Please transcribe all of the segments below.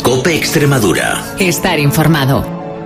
COPE Extremadura. Estar informado.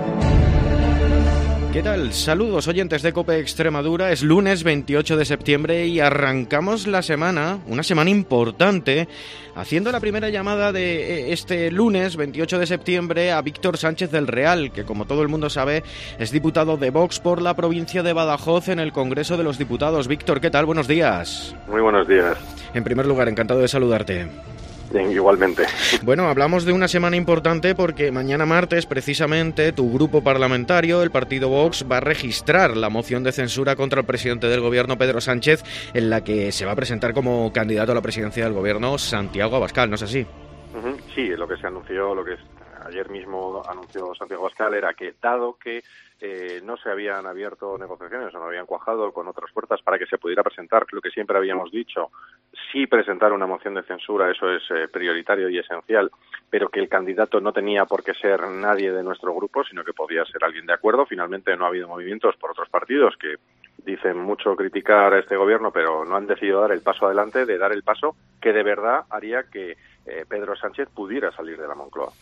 ¿Qué tal? Saludos oyentes de COPE Extremadura. Es lunes 28 de septiembre y arrancamos la semana, una semana importante, haciendo la primera llamada de este lunes 28 de septiembre a Víctor Sánchez del Real, que como todo el mundo sabe es diputado de Vox por la provincia de Badajoz en el Congreso de los Diputados. Víctor, ¿qué tal? Buenos días. Muy buenos días. En primer lugar, encantado de saludarte. Bien, igualmente. Bueno, hablamos de una semana importante porque mañana martes, precisamente, tu grupo parlamentario, el partido Vox, va a registrar la moción de censura contra el presidente del Gobierno, Pedro Sánchez, en la que se va a presentar como candidato a la presidencia del Gobierno Santiago Abascal, ¿no es así? Sí, lo que se anunció, ayer mismo anunció Santiago Abascal era que, dado que no se habían abierto negociaciones o no habían cuajado con otras puertas para que se pudiera presentar lo que siempre habíamos dicho, sí presentar una moción de censura, eso es prioritario y esencial, pero que el candidato no tenía por qué ser nadie de nuestro grupo, sino que podía ser alguien de acuerdo. Finalmente no ha habido movimientos por otros partidos que dicen mucho criticar a este gobierno, pero no han decidido dar el paso adelante, de dar el paso que de verdad haría que Pedro Sánchez pudiera salir de la Moncloa.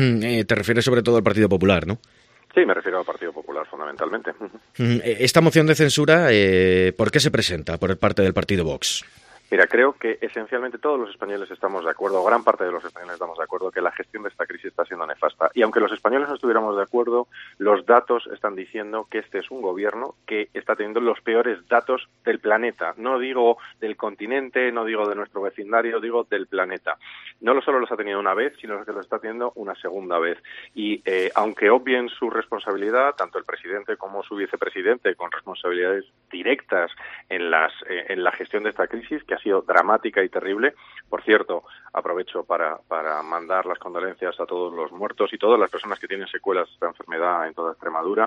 Te refieres sobre todo al Partido Popular, ¿no? Sí, me refiero al Partido Popular fundamentalmente. Esta moción de censura, ¿por qué se presenta por parte del partido Vox? Mira, creo que esencialmente todos los españoles estamos de acuerdo, gran parte de los españoles estamos de acuerdo, que la gestión de esta crisis está siendo nefasta. Y aunque los españoles no estuviéramos de acuerdo, los datos están diciendo que este es un gobierno que está teniendo los peores datos del planeta. No digo del continente, no digo de nuestro vecindario, digo del planeta. No solo los ha tenido una vez, sino que los está teniendo una segunda vez. Y aunque obvien su responsabilidad, tanto el presidente como su vicepresidente, con responsabilidades directas en la gestión de esta crisis, que ha sido dramática y terrible. Por cierto, aprovecho para mandar las condolencias a todos los muertos y todas las personas que tienen secuelas de esta enfermedad en toda Extremadura.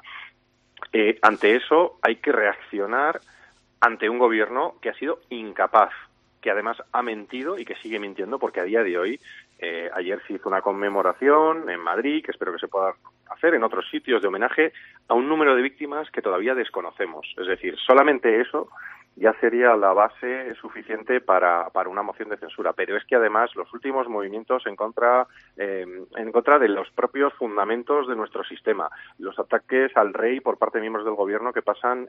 Ante eso hay que reaccionar ante un gobierno que ha sido incapaz, que además ha mentido y que sigue mintiendo, porque a día de hoy, ayer se hizo una conmemoración en Madrid, que espero que se pueda hacer en otros sitios, de homenaje a un número de víctimas que todavía desconocemos. Es decir, solamente eso ya sería la base suficiente para una moción de censura. Pero es que además los últimos movimientos en contra de los propios fundamentos de nuestro sistema, los ataques al rey por parte de miembros del gobierno que pasan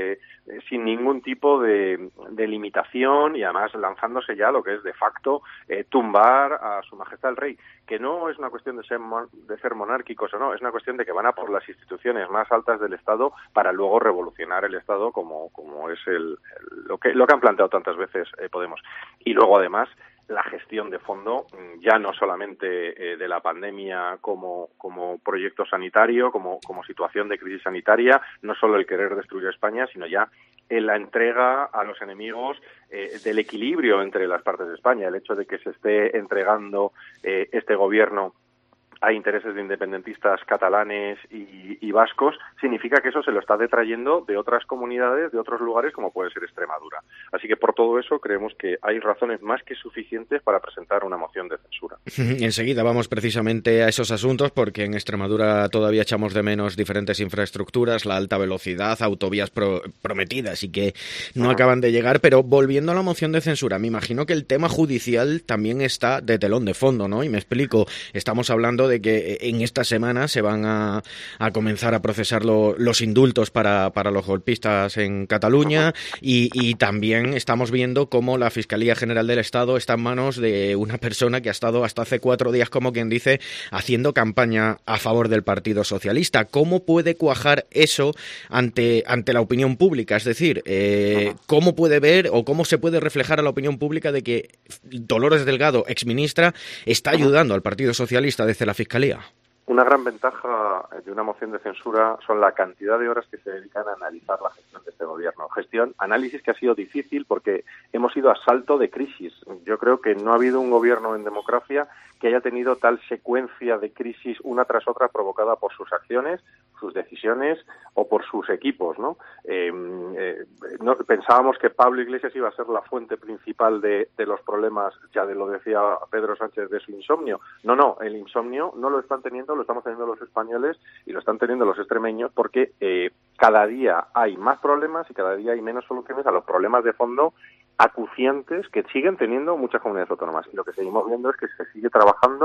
sin ningún tipo de limitación y además lanzándose ya lo que es de facto tumbar a su majestad el rey, que no es una cuestión de ser monárquicos o no, es una cuestión de que van a por las instituciones más altas del Estado para luego revolucionar el Estado como es lo que han planteado tantas veces Podemos. Y luego además la gestión de fondo, ya no solamente de la pandemia como proyecto sanitario, como situación de crisis sanitaria, no solo el querer destruir España, sino ya en la entrega a los enemigos del equilibrio entre las partes de España. El hecho de que se esté entregando este gobierno a intereses de independentistas catalanes y vascos, significa que eso se lo está detrayendo de otras comunidades, de otros lugares, como puede ser Extremadura. Así que por todo eso creemos que hay razones más que suficientes para presentar una moción de censura. Enseguida vamos precisamente a esos asuntos, porque en Extremadura todavía echamos de menos diferentes infraestructuras, la alta velocidad, autovías prometidas y que no acaban de llegar. Pero volviendo a la moción de censura, me imagino que el tema judicial también está de telón de fondo, ¿no? Y me explico, estamos hablando de que en esta semana se van a comenzar a procesar los indultos para los golpistas en Cataluña y también estamos viendo cómo la Fiscalía General del Estado está en manos de una persona que ha estado hasta hace 4 días, como quien dice, haciendo campaña a favor del Partido Socialista. ¿Cómo puede cuajar eso ante la opinión pública? Es decir, ¿cómo puede ver o cómo se puede reflejar a la opinión pública de que Dolores Delgado, exministra, está ayudando al Partido Socialista desde la Fiscalía? Una gran ventaja de una moción de censura son la cantidad de horas que se dedican a analizar la gestión de este gobierno. Análisis que ha sido difícil porque hemos ido a salto de crisis. Yo creo que no ha habido un gobierno en democracia que haya tenido tal secuencia de crisis una tras otra provocada por sus acciones, sus decisiones o por sus equipos, ¿no? Pensábamos que Pablo Iglesias iba a ser la fuente principal de los problemas, ya lo decía Pedro Sánchez, de su insomnio. No, el insomnio no lo están teniendo, lo estamos teniendo los españoles y lo están teniendo los extremeños porque cada día hay más problemas y cada día hay menos soluciones a los problemas de fondo acuciantes que siguen teniendo muchas comunidades autónomas. Y lo que seguimos viendo es que se sigue trabajando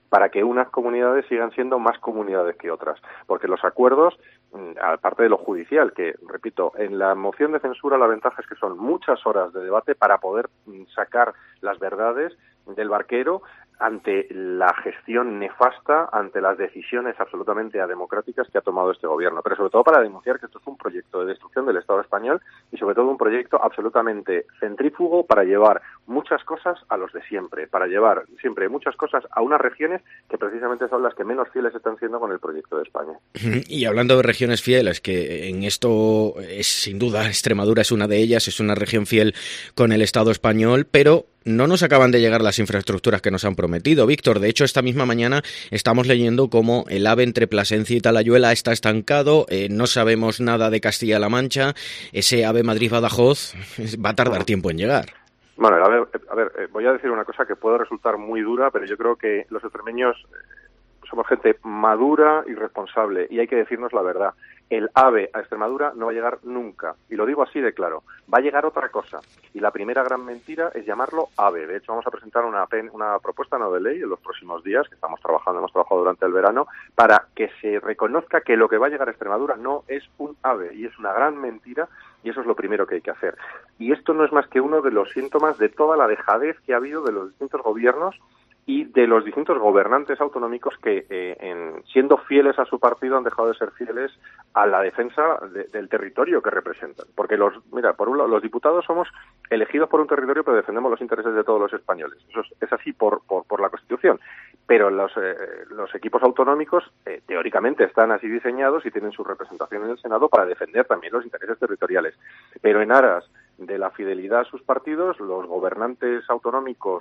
para que unas comunidades sigan siendo más comunidades que otras, porque los acuerdos, aparte de lo judicial, que, repito, en la moción de censura la ventaja es que son muchas horas de debate para poder sacar las verdades del barquero ante la gestión nefasta, ante las decisiones absolutamente ademocráticas que ha tomado este gobierno, pero sobre todo para denunciar que esto es un proyecto de destrucción del Estado español y sobre todo un proyecto absolutamente centrífugo para llevar muchas cosas a los de siempre, para llevar siempre muchas cosas a unas regiones que precisamente son las que menos fieles están siendo con el proyecto de España. Y hablando de regiones fieles, que en esto es sin duda Extremadura es una de ellas, es una región fiel con el Estado español, pero no nos acaban de llegar las infraestructuras que nos han prometido, Víctor. De hecho, esta misma mañana estamos leyendo cómo el AVE entre Plasencia y Talayuela está estancado, no sabemos nada de Castilla-La Mancha, ese AVE Madrid-Badajoz va a tardar tiempo en llegar. Bueno, a ver, voy a decir una cosa que puede resultar muy dura, pero yo creo que los extremeños somos gente madura y responsable y hay que decirnos la verdad. El AVE a Extremadura no va a llegar nunca, y lo digo así de claro, va a llegar otra cosa, y la primera gran mentira es llamarlo AVE. De hecho, vamos a presentar una propuesta no de ley en los próximos días, que hemos trabajado durante el verano, para que se reconozca que lo que va a llegar a Extremadura no es un AVE, y es una gran mentira, y eso es lo primero que hay que hacer. Y esto no es más que uno de los síntomas de toda la dejadez que ha habido de los distintos gobiernos y de los distintos gobernantes autonómicos que, siendo fieles a su partido, han dejado de ser fieles a la defensa del territorio que representan. Porque por un lado, los diputados somos elegidos por un territorio, pero defendemos los intereses de todos los españoles. Eso es así por la Constitución. Pero los equipos autonómicos, teóricamente, están así diseñados y tienen su representación en el Senado para defender también los intereses territoriales. Pero en aras de la fidelidad a sus partidos, los gobernantes autonómicos,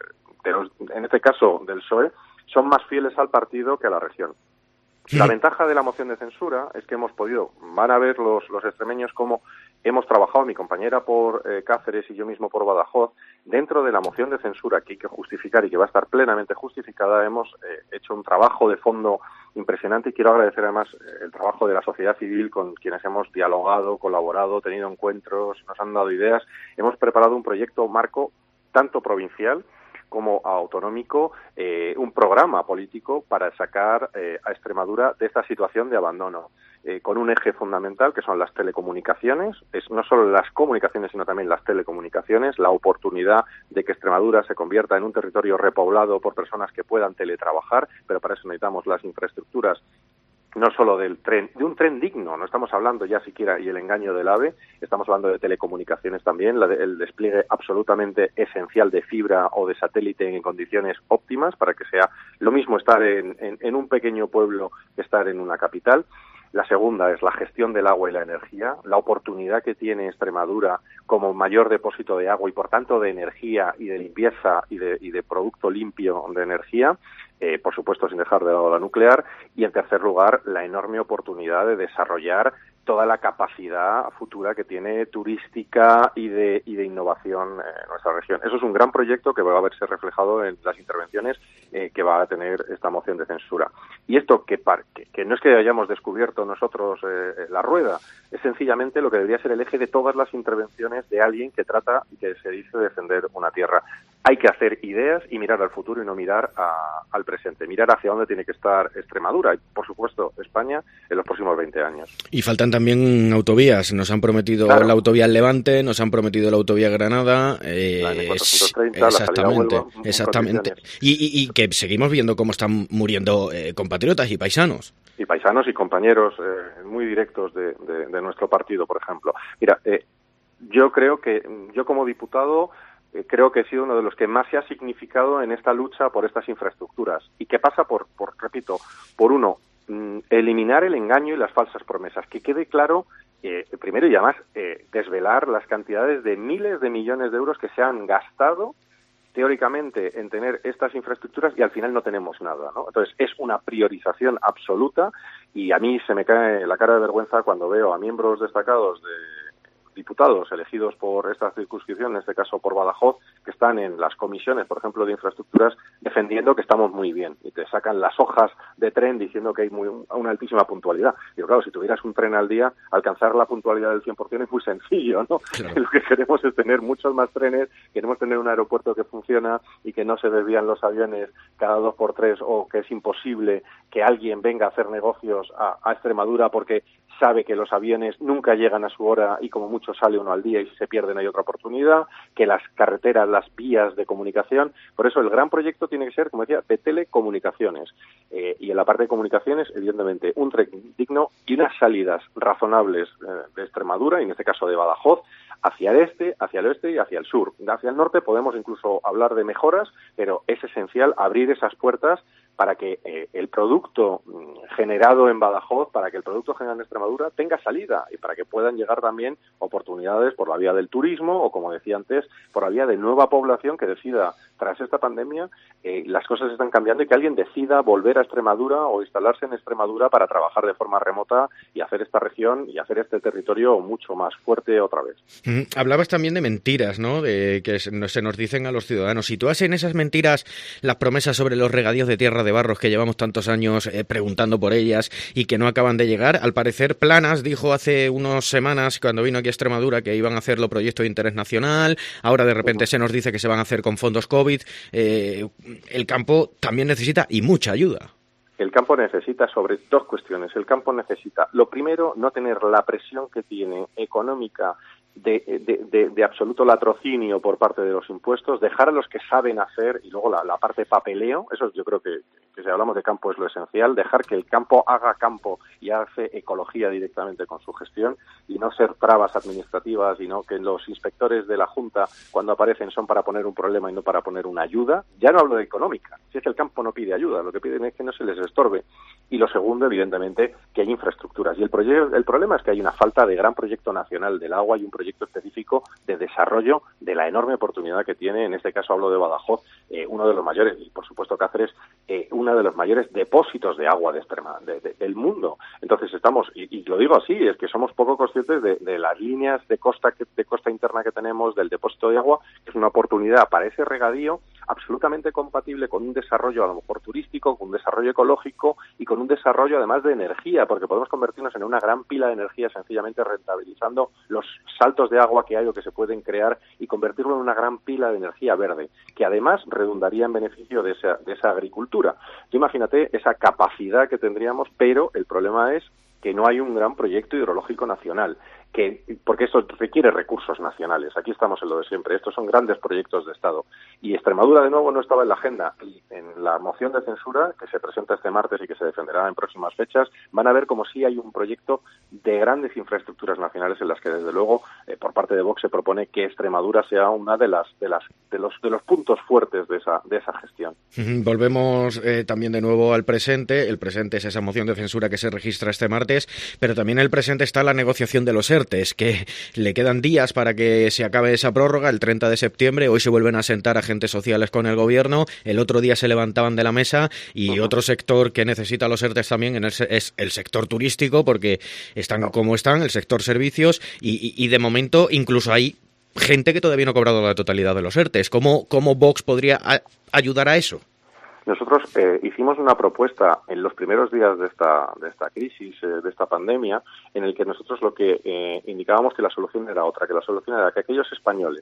en este caso del PSOE, son más fieles al partido que a la región. La ventaja de la moción de censura es que van a ver los extremeños cómo hemos trabajado, mi compañera por Cáceres y yo mismo por Badajoz, dentro de la moción de censura que hay que justificar y que va a estar plenamente justificada. Hemos hecho un trabajo de fondo impresionante y quiero agradecer además el trabajo de la sociedad civil con quienes hemos dialogado, colaborado, tenido encuentros, nos han dado ideas. Hemos preparado un proyecto marco tanto provincial como autonómico, un programa político para sacar a Extremadura de esta situación de abandono, con un eje fundamental que son las telecomunicaciones, no solo las comunicaciones sino también las telecomunicaciones, la oportunidad de que Extremadura se convierta en un territorio repoblado por personas que puedan teletrabajar, pero para eso necesitamos las infraestructuras, no solo de un tren digno, no estamos hablando ya siquiera, y el engaño del AVE, estamos hablando de telecomunicaciones también, el despliegue absolutamente esencial de fibra o de satélite en condiciones óptimas para que sea lo mismo estar en un pequeño pueblo que estar en una capital. La segunda es la gestión del agua y la energía, la oportunidad que tiene Extremadura como mayor depósito de agua y por tanto de energía y de limpieza y de producto limpio de energía, por supuesto sin dejar de lado la nuclear, y en tercer lugar la enorme oportunidad de desarrollar toda la capacidad futura que tiene turística y de innovación en nuestra región. Eso es un gran proyecto que va a verse reflejado en las intervenciones que va a tener esta moción de censura. Y esto que no es que hayamos descubierto nosotros la rueda, es sencillamente lo que debería ser el eje de todas las intervenciones de alguien que trata y que se dice defender una tierra. Hay que hacer ideas y mirar al futuro y no mirar al presente, mirar hacia dónde tiene que estar Extremadura y, por supuesto, España en los próximos 20 años. Y faltan también autovías. Nos han prometido la autovía al Levante, nos han prometido la autovía Granada. La N430, exactamente. Y que seguimos viendo cómo están muriendo compatriotas y paisanos. Y paisanos y compañeros muy directos de nuestro partido, por ejemplo. Mira, yo creo que yo como diputado creo que he sido uno de los que más se ha significado en esta lucha por estas infraestructuras. Y que pasa por uno, eliminar el engaño y las falsas promesas. Que quede claro, primero y además, desvelar las cantidades de miles de millones de euros que se han gastado teóricamente en tener estas infraestructuras y al final no tenemos nada, ¿no? Entonces es una priorización absoluta y a mí se me cae la cara de vergüenza cuando veo a miembros destacados diputados elegidos por esta circunscripción, en este caso por Badajoz, que están en las comisiones, por ejemplo, de infraestructuras, defendiendo que estamos muy bien, y te sacan las hojas de tren diciendo que hay una altísima puntualidad. Y claro, si tuvieras un tren al día, alcanzar la puntualidad del 100% es muy sencillo, ¿no? Claro. Lo que queremos es tener muchos más trenes, queremos tener un aeropuerto que funciona y que no se desvían los aviones cada 2 por 3, o que es imposible que alguien venga a hacer negocios a Extremadura porque sabe que los aviones nunca llegan a su hora y como mucho sale uno al día y si se pierden hay otra oportunidad, que las carreteras, las vías de comunicación. Por eso el gran proyecto tiene que ser, como decía, de telecomunicaciones. Y en la parte de comunicaciones, evidentemente, un tren digno y unas salidas razonables de Extremadura, y en este caso de Badajoz, hacia el este, hacia el oeste y hacia el sur. Hacia el norte podemos incluso hablar de mejoras, pero es esencial abrir esas puertas para que el producto generado en Badajoz, para que el producto generado en Extremadura tenga salida y para que puedan llegar también oportunidades por la vía del turismo o, como decía antes, por la vía de nueva población que decida, tras esta pandemia, las cosas están cambiando y que alguien decida volver a Extremadura o instalarse en Extremadura para trabajar de forma remota y hacer esta región y hacer este territorio mucho más fuerte otra vez. Hablabas también de mentiras, ¿no? De que se nos dicen a los ciudadanos. Si tú haces en esas mentiras las promesas sobre los regadíos de tierra de Barros que llevamos tantos años preguntando por ellas y que no acaban de llegar, al parecer Planas dijo hace unas semanas cuando vino aquí a Extremadura que iban a hacerlo proyecto de interés nacional, ahora de repente se nos dice que se van a hacer con fondos COVID. El campo también necesita y mucha ayuda. El campo necesita sobre 2 cuestiones. El campo necesita, lo primero, no tener la presión que tiene económica de absoluto latrocinio por parte de los impuestos, dejar a los que saben hacer, y luego la parte papeleo, eso yo creo que si hablamos de campo es lo esencial, dejar que el campo haga campo y hace ecología directamente con su gestión y no ser trabas administrativas, y no que los inspectores de la Junta cuando aparecen son para poner un problema y no para poner una ayuda. Ya no hablo de económica, si es que el campo no pide ayuda, lo que piden es que no se les estorbe. Y lo segundo, evidentemente, que hay infraestructuras. Y el problema es que hay una falta de gran proyecto nacional del agua y un proyecto específico de desarrollo de la enorme oportunidad que tiene, en este caso hablo de Badajoz, uno de los mayores, y por supuesto Cáceres, uno de los mayores depósitos de agua del mundo. Entonces estamos, y lo digo así, es que somos poco conscientes de las líneas de costa interna que tenemos, del depósito de agua, que es una oportunidad para ese regadío absolutamente compatible con un desarrollo a lo mejor turístico, con un desarrollo ecológico y con un desarrollo además de energía, porque podemos convertirnos en una gran pila de energía sencillamente rentabilizando los saltos de agua que hay o que se pueden crear y convertirlo en una gran pila de energía verde, que además redundaría en beneficio de esa agricultura. Tú imagínate esa capacidad que tendríamos, pero el problema es que no hay un gran proyecto hidrológico nacional, porque esto requiere recursos nacionales. Aquí estamos en lo de siempre. Estos son grandes proyectos de Estado. Y Extremadura, de nuevo, no estaba en la agenda. Y en la moción de censura, que se presenta este martes y que se defenderá en próximas fechas, van a ver como sí hay un proyecto de grandes infraestructuras nacionales en las que, desde luego, por parte de Vox se propone que Extremadura sea una de los puntos fuertes de esa gestión. Volvemos también de nuevo al presente. El presente es esa moción de censura que se registra este martes, pero también en el presente está la negociación de los ERTES, que le quedan días para que se acabe esa prórroga, el 30 de septiembre. Hoy se vuelven a sentar agentes sociales con el gobierno, el otro día se levantaban de la mesa, y otro sector que necesita los ERTES también es el sector turístico, porque están como están, el sector servicios, y de momento incluso hay gente que todavía no ha cobrado la totalidad de los ERTES. ¿Cómo Vox podría ayudar a eso? Nosotros hicimos una propuesta en los primeros días de esta crisis, de esta pandemia, en el que nosotros lo que indicábamos que la solución era otra, que la solución era que aquellos españoles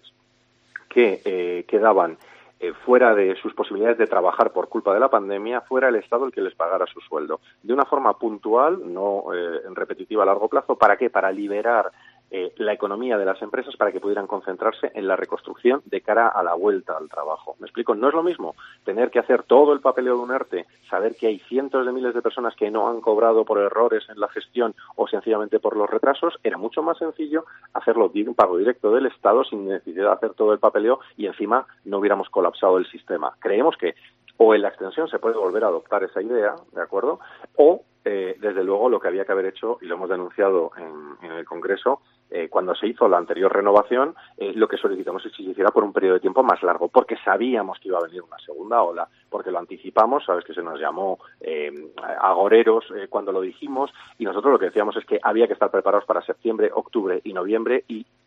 que quedaban fuera de sus posibilidades de trabajar por culpa de la pandemia, fuera el Estado el que les pagara su sueldo. De una forma puntual, no repetitiva a largo plazo. ¿Para qué? Para liberar la economía de las empresas para que pudieran concentrarse en la reconstrucción de cara a la vuelta al trabajo. ¿Me explico? No es lo mismo tener que hacer todo el papeleo de un ERTE, saber que hay cientos de miles de personas que no han cobrado por errores en la gestión o sencillamente por los retrasos. Era mucho más sencillo hacerlo de un pago directo del Estado sin necesidad de hacer todo el papeleo y encima no hubiéramos colapsado el sistema. Creemos que o en la extensión se puede volver a adoptar esa idea, ¿de acuerdo? O, desde luego, lo que había que haber hecho, y lo hemos denunciado en el Congreso, cuando se hizo la anterior renovación, lo que solicitamos es que se hiciera por un periodo de tiempo más largo, porque sabíamos que iba a venir una segunda ola, porque lo anticipamos, sabes que se nos llamó agoreros cuando lo dijimos, y nosotros lo que decíamos es que había que estar preparados para septiembre, octubre y noviembre, y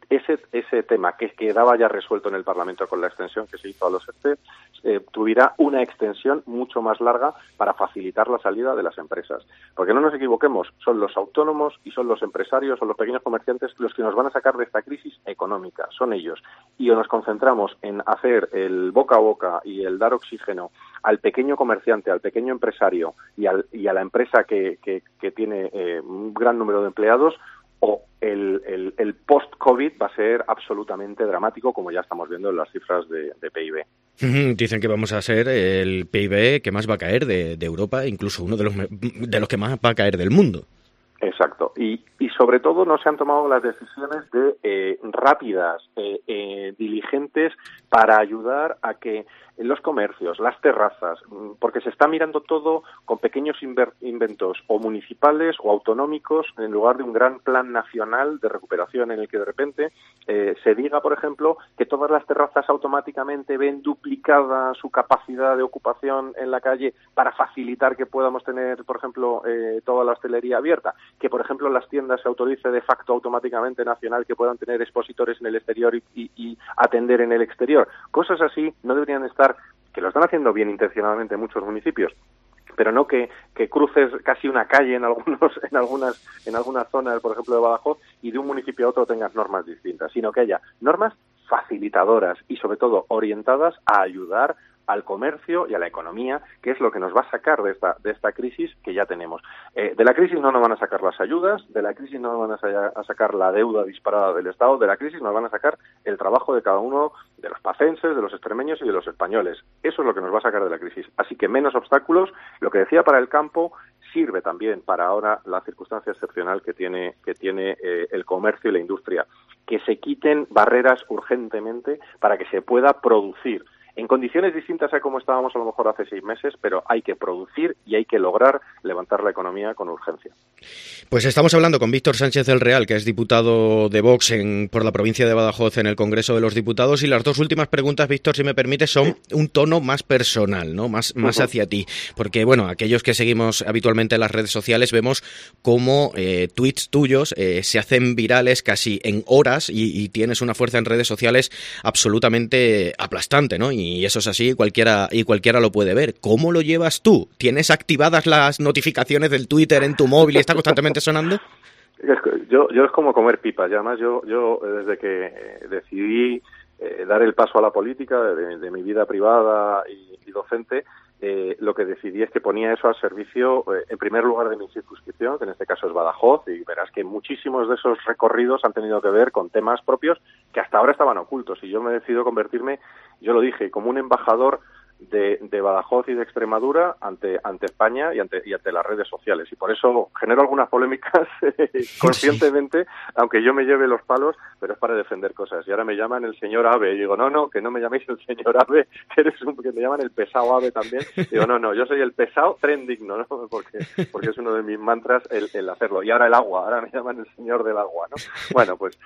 ese tema que quedaba ya resuelto en el Parlamento con la extensión que se hizo a los ERTE, tuviera una extensión mucho más larga para facilitar la salida de las empresas. Porque no nos equivoquemos, son los autónomos y son los empresarios o los pequeños comerciantes los que nos van a sacar de esta crisis económica, son ellos. Y o nos concentramos en hacer el boca a boca y el dar oxígeno al pequeño comerciante, al pequeño empresario y a la empresa que tiene un gran número de empleados, o el post-COVID va a ser absolutamente dramático, como ya estamos viendo en las cifras de PIB. Dicen que vamos a ser el PIB que más va a caer de Europa, incluso uno de los que más va a caer del mundo. Exacto. Y sobre todo no se han tomado las decisiones rápidas, diligentes, para ayudar a que los comercios, las terrazas, porque se está mirando todo con pequeños inventos o municipales o autonómicos en lugar de un gran plan nacional de recuperación en el que de repente se diga, por ejemplo, que todas las terrazas automáticamente ven duplicada su capacidad de ocupación en la calle para facilitar que podamos tener, por ejemplo, toda la hostelería abierta, que, por ejemplo, las tiendas se autorice de facto automáticamente nacional que puedan tener expositores en el exterior y atender en el exterior. Cosas así no deberían estar, que lo están haciendo bien intencionadamente muchos municipios, pero no que cruces casi una calle en algunas zonas, por ejemplo, de Badajoz, y de un municipio a otro tengas normas distintas, sino que haya normas facilitadoras y, sobre todo, orientadas a ayudar al comercio y a la economía, que es lo que nos va a sacar de esta crisis que ya tenemos. De la crisis no nos van a sacar las ayudas, de la crisis no nos van a sacar la deuda disparada del Estado, de la crisis nos van a sacar el trabajo de cada uno de los pacenses, de los extremeños y de los españoles. Eso es lo que nos va a sacar de la crisis. Así que menos obstáculos. Lo que decía para el campo sirve también para ahora la circunstancia excepcional que tiene el comercio y la industria. Que se quiten barreras urgentemente para que se pueda producir en condiciones distintas a como estábamos a lo mejor hace 6 meses, pero hay que producir y hay que lograr levantar la economía con urgencia. Pues estamos hablando con Víctor Sánchez del Real, que es diputado de Vox por la provincia de Badajoz en el Congreso de los Diputados, y las dos últimas preguntas, Víctor, si me permites, son un tono más personal, ¿no? Más hacia ti, porque, bueno, aquellos que seguimos habitualmente en las redes sociales vemos cómo tweets tuyos se hacen virales casi en horas y tienes una fuerza en redes sociales absolutamente aplastante, ¿no? Y eso es así, cualquiera lo puede ver. ¿Cómo lo llevas tú? ¿Tienes activadas las notificaciones del Twitter en tu móvil y está constantemente sonando? Yo es como comer pipas. Y además yo desde que decidí dar el paso a la política de mi vida privada y docente, lo que decidí es que ponía eso al servicio, en primer lugar, de mi circunscripción, que en este caso es Badajoz, y verás que muchísimos de esos recorridos han tenido que ver con temas propios que hasta ahora estaban ocultos, y yo me he decidido convertirme, yo lo dije, como un embajador de Badajoz y de Extremadura ante España y ante las redes sociales, y por eso genero algunas polémicas conscientemente, aunque yo me lleve los palos, pero es para defender cosas. Y ahora me llaman el señor Ave, y digo, no, que no me llaméis el señor Ave, que me llaman el pesado Ave también. Digo, no, yo soy el pesado tren digno, ¿no? Porque es uno de mis mantras el hacerlo. Y ahora el agua, ahora me llaman el señor del agua, ¿no? Bueno, pues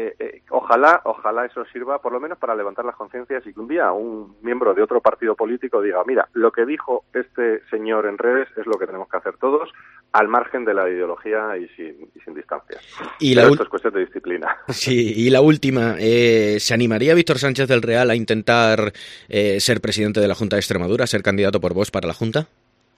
ojalá eso sirva por lo menos para levantar las conciencias y que un día un miembro de otro partido político diga, mira, lo que dijo este señor en redes es lo que tenemos que hacer todos, al margen de la ideología y sin distancias. Pero esto es cuestión de disciplina. Sí, y la última, ¿se animaría Víctor Sánchez del Real a intentar ser presidente de la Junta de Extremadura, ser candidato por Vox para la Junta?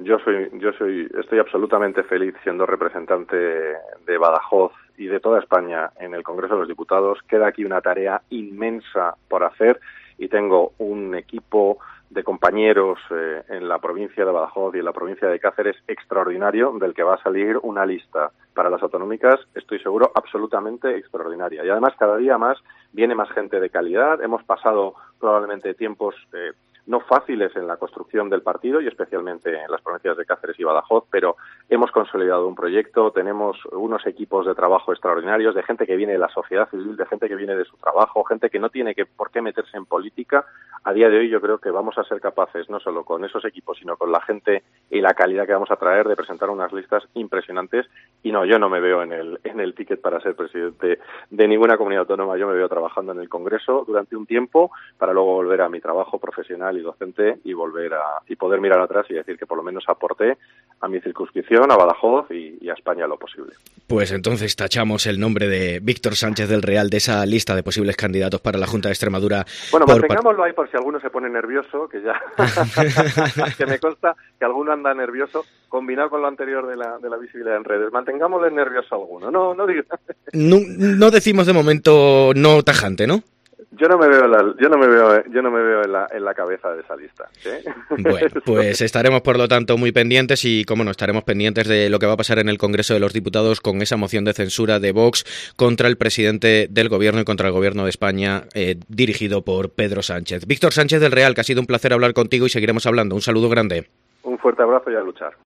Estoy absolutamente feliz siendo representante de Badajoz y de toda España en el Congreso de los Diputados. Queda aquí una tarea inmensa por hacer y tengo un equipo de compañeros en la provincia de Badajoz y en la provincia de Cáceres extraordinario, del que va a salir una lista para las autonómicas, estoy seguro, absolutamente extraordinaria. Y además cada día más viene más gente de calidad. Hemos pasado probablemente tiempos no fáciles en la construcción del partido y especialmente en las provincias de Cáceres y Badajoz, pero hemos consolidado un proyecto, tenemos unos equipos de trabajo extraordinarios, de gente que viene de la sociedad civil, de gente que viene de su trabajo, gente que no tiene por qué meterse en política. A día de hoy yo creo que vamos a ser capaces, no solo con esos equipos, sino con la gente y la calidad que vamos a traer, de presentar unas listas impresionantes. Y no, yo no me veo en el ticket para ser presidente de ninguna comunidad autónoma. Yo me veo trabajando en el Congreso durante un tiempo para luego volver a mi trabajo profesional y docente y poder mirar atrás y decir que por lo menos aporté a mi circunscripción, a Badajoz y a España lo posible. Pues entonces tachamos el nombre de Víctor Sánchez del Real de esa lista de posibles candidatos para la Junta de Extremadura. Bueno, mantengámoslo ahí por si alguno se pone nervioso, que ya que me consta que alguno anda nervioso, combinado con lo anterior de la visibilidad en redes. Mantengámosle nervioso a alguno. No diga. No decimos de momento no tajante, ¿no? Yo no me veo en la cabeza de esa lista, ¿eh? Bueno, pues estaremos por lo tanto muy pendientes y, como no, estaremos pendientes de lo que va a pasar en el Congreso de los Diputados con esa moción de censura de Vox contra el presidente del Gobierno y contra el Gobierno de España, dirigido por Pedro Sánchez. Víctor Sánchez del Real, que ha sido un placer hablar contigo y seguiremos hablando. Un saludo grande. Un fuerte abrazo y a luchar.